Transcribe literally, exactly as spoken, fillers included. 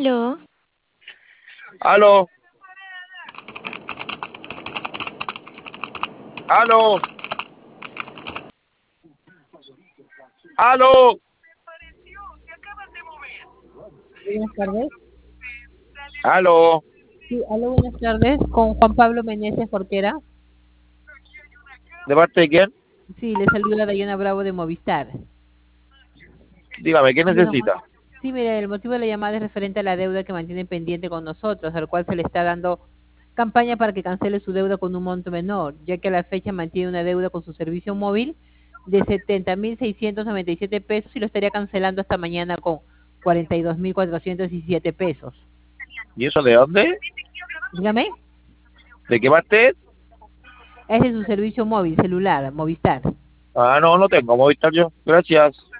Aló, Aló, aló, aló. Buenas tardes. Aló. Sí, aló, buenas tardes. Con Juan Pablo Meneses Jorquera. ¿De parte de quién? Sí, le saluda Dayana Bravo de Movistar. Dígame, ¿qué Digamos, necesita? sí, mira, el motivo de la llamada es referente a la deuda que mantiene pendiente con nosotros, al cual se le está dando campaña para que cancele su deuda con un monto menor, ya que a la fecha mantiene una deuda con su servicio móvil de setenta mil seiscientos noventa y siete pesos y lo estaría cancelando hasta mañana con cuarenta y dos mil cuatrocientos diecisiete pesos. ¿Y eso de dónde? Dígame, ¿De qué parte es? es de su servicio móvil, celular, Movistar. Ah, no, no tengo Movistar yo. Gracias.